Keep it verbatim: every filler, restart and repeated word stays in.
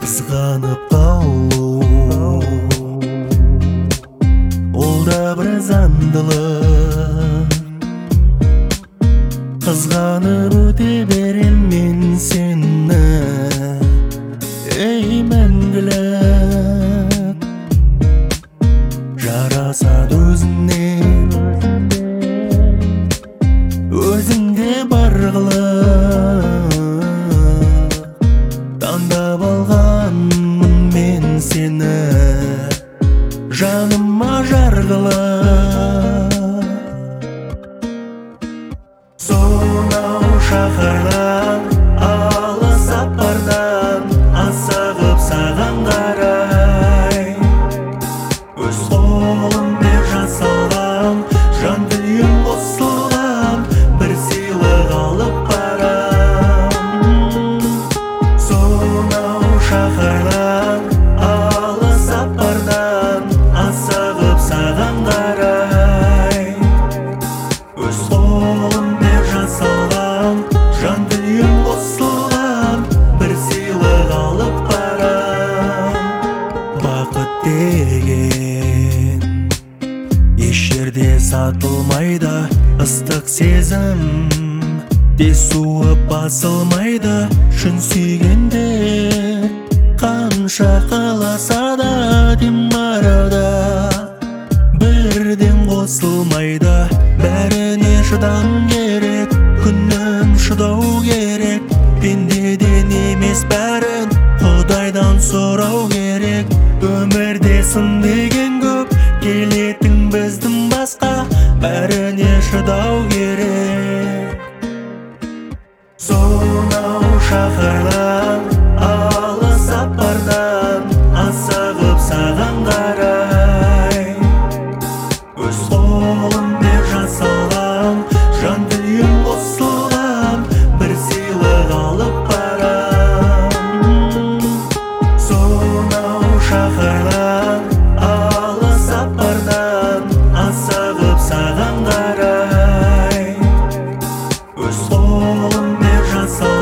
Қызғанып қалу ол да бір заңдылық. Қызғанып өте берем мен сені, ей мәңгілік. Жарасады өзіңнен, өзіңде бар қылық. Таңдап алғанмын мен сені, жаныма жар қылып. Сонау шаһардан, алыс сапардан асығып саған қарай, өз қолымде жасалған, жан дүнием қосылған бір сыйлық алып барам. Сонау шаһардан, алыс сапардан асығып саған қарай, өз қолымде жасалған, жан дүнием қосылған бір сыйлық алып барам. Бақыт деген еш жерде сатылмайды, ыстық сезім тез суып басылмайды. Шын сүйгенде қанша қаласа да дем барада бірден қосылмайды. Бәріне шыдам керек, күнім шыдау керек. Пендеден емес бәрін Құдайдан сұрау керек. Өмірде сын деген көп, келетін біздің басқа, бәріне шыдау керек. Сонау шаһардан, алыс сапардан асығып саған қарай, өз қолымде жасалған, жан дүнием қосылған бір сыйлық алып барам. Сонау шаһардан, алыс сапардан асығып саған қарай, өз қолымде жасалған.